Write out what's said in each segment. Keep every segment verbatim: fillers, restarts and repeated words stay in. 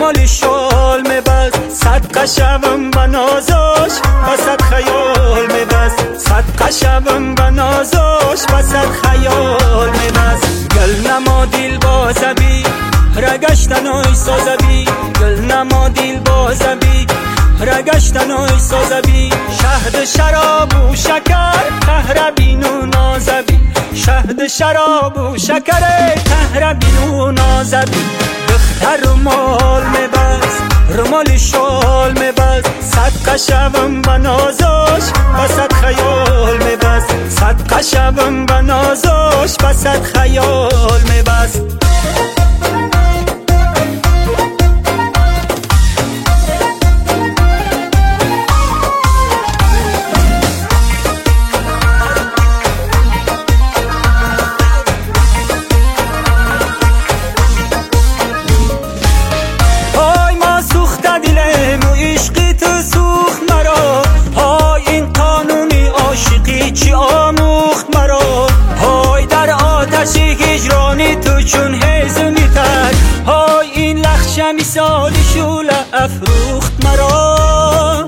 رمال شال میبست، صدقه شوم به نازاش وسط خیال میبست، صدقه شوم به نازاش وسط خیال میبست. گل نما دل بازبی رگشتنوی سازبی، گل نما دل بازبی رگشتنوی سازبی. شهد شراب و شکر قهر بینو نازبی، شهد شراب و شکر قهر بینو نازبی. دختر رمال میبست، رمال شال میبست، صدقه شوم به نازاش وسط خیال میبست، صدقه شوم به نازاش وسط خیال میبست. چی آموخت مرا های در آتش هجرانی تو چون هیزمی تک، های این لخش مثال شوله افروخت مرا.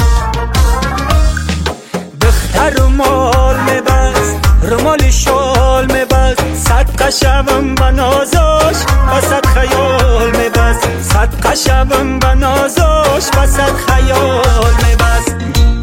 دختر رمال میبست، رمال شال میبست، صدقه شوم به نازاش وسط خیال میبست، صدقه شوم به نازاش وسط خیال میبست.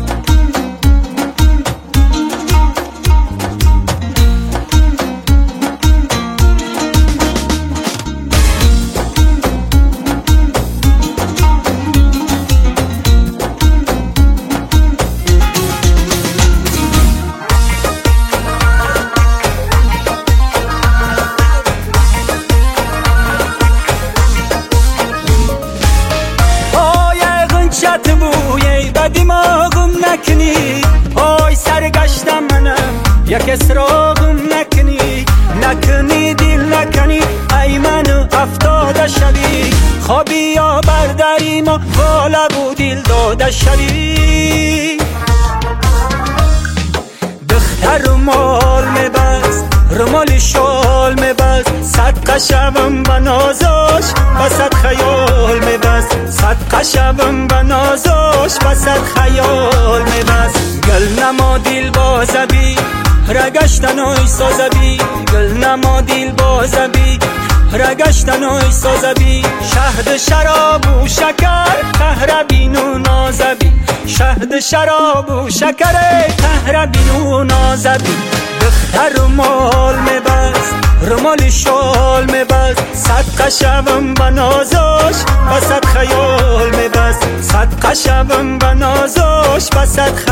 بوی به دماغم نکنی، آی سرگشتم منم یک اسراغم نکنی، نکنی دل نکنی ای منو افتاده شوی، خوابی یا برداری ما بالا و دل داده شوی. دختر رمال میبست، رمال شال میبست، صدقه شوم به نازاش وسط خیال میبست، صدقه شوم به نازاش وسط خیال میبست. گل نما دل بازبی رگشتنوی سازبی، گل نما دل بازبی رگشتنوی سازبی. شهد شراب و شکر قهر بینو نازبی، شهد شراب و شکر قهر بینو نازبی. دختر رمال میبست، رمال شال میبست، صدقه شوم به نازاش وسط خیال میبست، صدقه شوم به نازاش وسط